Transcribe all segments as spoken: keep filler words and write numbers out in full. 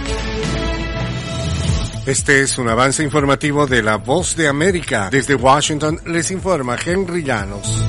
Este es un avance informativo de La Voz de América. Desde Washington les informa Henry Llanos.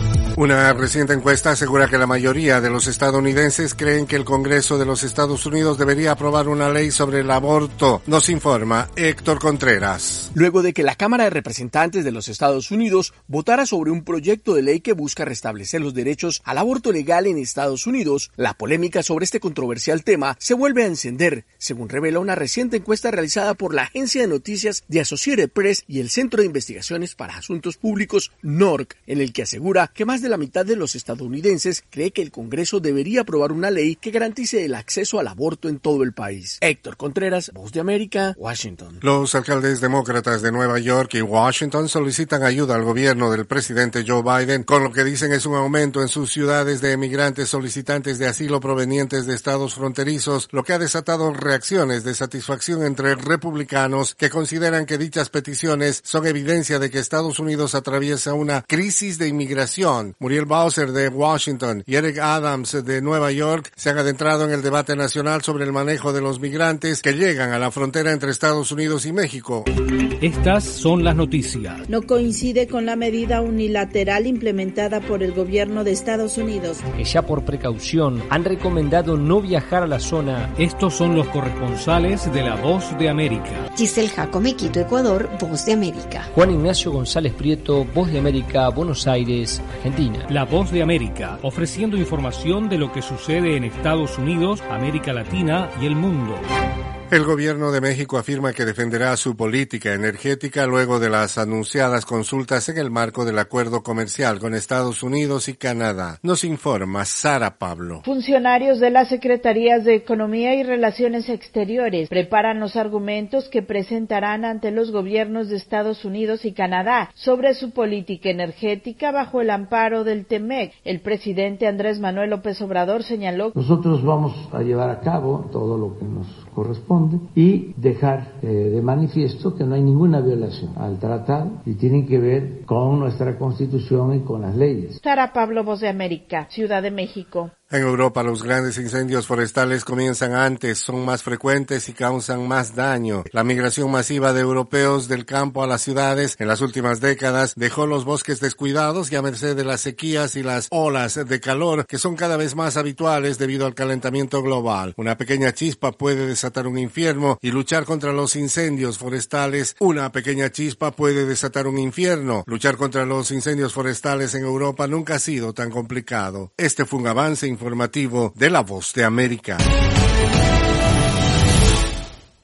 Una reciente encuesta asegura que la mayoría de los estadounidenses creen que el Congreso de los Estados Unidos debería aprobar una ley sobre el aborto. Nos informa Héctor Contreras. Luego de que la Cámara de Representantes de los Estados Unidos votara sobre un proyecto de ley que busca restablecer los derechos al aborto legal en Estados Unidos, la polémica sobre este controversial tema se vuelve a encender, según revela una reciente encuesta realizada por la agencia de noticias de Associated Press y el Centro de Investigaciones para Asuntos Públicos, N O R C, en el que asegura que más de la mitad de los estadounidenses cree que el Congreso debería aprobar una ley que garantice el acceso al aborto en todo el país. Héctor Contreras, Voz de América, Washington. Los alcaldes demócratas de Nueva York y Washington solicitan ayuda al gobierno del presidente Joe Biden, con lo que dicen es un aumento en sus ciudades de emigrantes solicitantes de asilo provenientes de estados fronterizos, lo que ha desatado reacciones de satisfacción entre republicanos que consideran que dichas peticiones son evidencia de que Estados Unidos atraviesa una crisis de inmigración. Muriel Bowser de Washington y Eric Adams de Nueva York se han adentrado en el debate nacional sobre el manejo de los migrantes que llegan a la frontera entre Estados Unidos y México. Estas son las noticias. No coincide con la medida unilateral implementada por el gobierno de Estados Unidos, que ya por precaución han recomendado no viajar a la zona. Estos son los corresponsales de La Voz de América. Giselle Jacome, Quito, Ecuador, Voz de América. Juan Ignacio González Prieto, Voz de América, Buenos Aires, Argentina. La Voz de América, ofreciendo información de lo que sucede en Estados Unidos, América Latina y el mundo. El gobierno de México afirma que defenderá su política energética luego de las anunciadas consultas en el marco del acuerdo comercial con Estados Unidos y Canadá. Nos informa Sara Pablo. Funcionarios de las Secretarías de Economía y Relaciones Exteriores preparan los argumentos que presentarán ante los gobiernos de Estados Unidos y Canadá sobre su política energética bajo el amparo del T M E C. El presidente Andrés Manuel López Obrador señaló: nosotros vamos a llevar a cabo todo lo que nos corresponde y dejar eh, de manifiesto que no hay ninguna violación al tratado y tienen que ver con nuestra Constitución y con las leyes. Sara Pablo, Voz de América, Ciudad de México. En Europa, los grandes incendios forestales comienzan antes, son más frecuentes y causan más daño. La migración masiva de europeos del campo a las ciudades en las últimas décadas dejó los bosques descuidados y a merced de las sequías y las olas de calor que son cada vez más habituales debido al calentamiento global. Una pequeña chispa puede desatar un infierno y luchar contra los incendios forestales. Una pequeña chispa puede desatar un infierno. Luchar contra los incendios forestales en Europa nunca ha sido tan complicado. Este fue un avance informativo de La Voz de América.